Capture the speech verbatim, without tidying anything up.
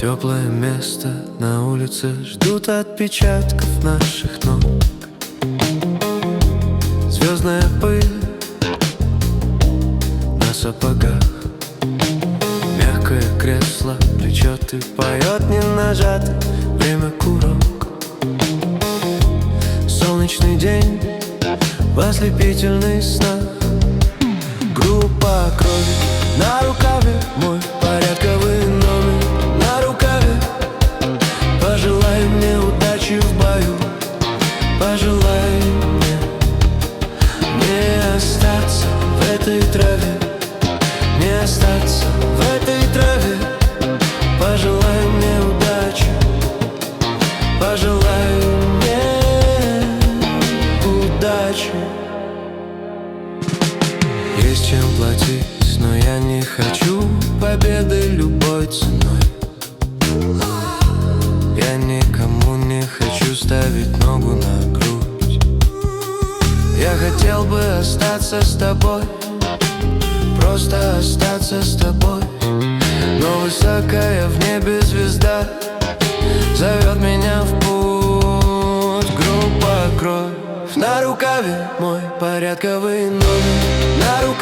Теплое место на улице ждут отпечатков наших ног. Звездная пыль на сапогах, мягкое кресло, плечет и поет не нажатый, время курок. Солнечный день в ослепительных снах. Группа крови на рукаве, мой порядковый номер на рукаве. Пожелай мне удачи в бою, пожелай мне не остаться в этой траве, не остаться в этой траве. Пожелай мне удачи, пожелай мне удачи. Есть чем платить, но я не хочу победы любой ценой. Я никому не хочу ставить ногу на грудь. Я хотел бы остаться с тобой, просто остаться с тобой. Но высокая в небе звезда зовет меня в путь. Группа кровь на рукаве, мой порядковый номер на рукаве.